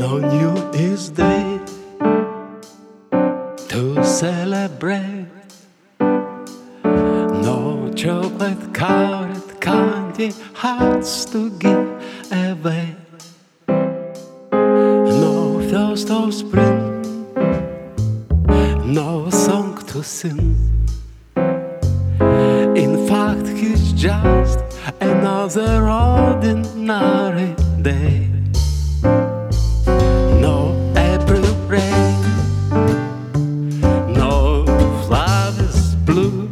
No New Year's Day to celebrate. No chocolate covered candy hearts to give away. No thirst of spring, no song to sing. In fact, it's just another ordinary day. No April rain, no flowers blue,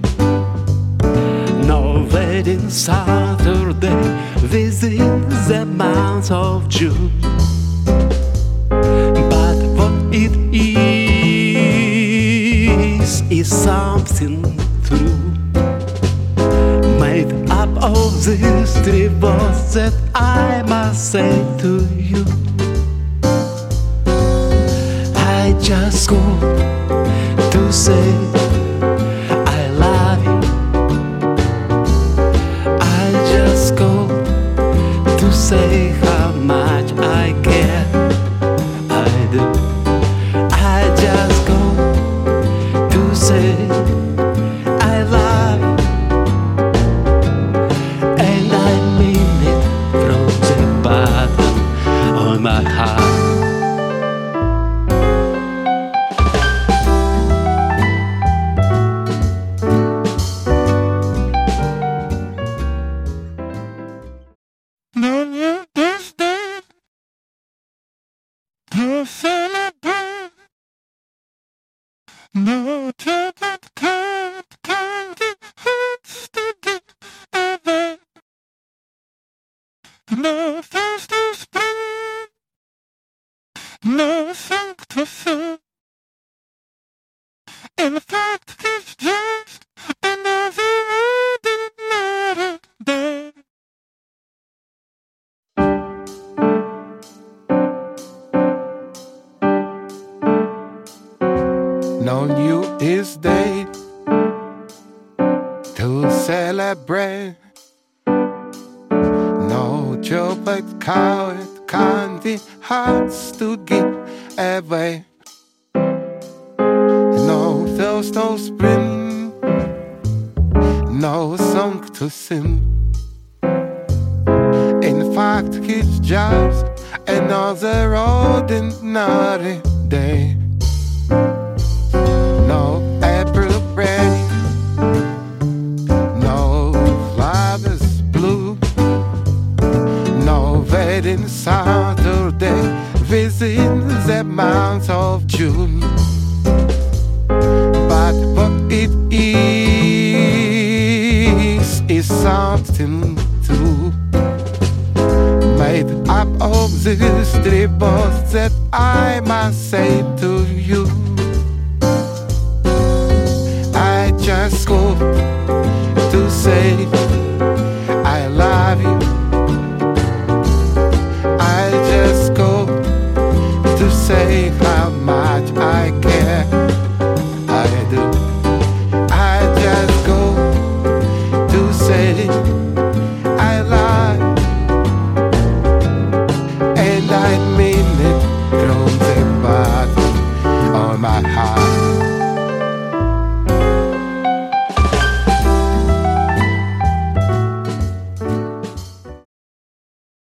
no wedding Saturday within the month of June. But what it is something true, made up of these three words that I must say to you. I just called to say I love you. I just called to say how much I care. I do. I just called to say I love you, and I mean it from the bottom of my heart. No New Year's Day to celebrate. No chocolate covered candy hearts to give away. No thirst of spring, no song to sing. In fact, it's just another ordinary day. No New Year's Day to celebrate. No chocolate covered candy hearts to give away. No thirst of spring, no song to sing. In fact, it's just another ordinary day. No April rain, no flowers blue, no wedding Saturday within the month of June. But what it is something true, made up of these three words that I must say to you. I just called to say I love you. I just called to say how much I care. I do. I just called to say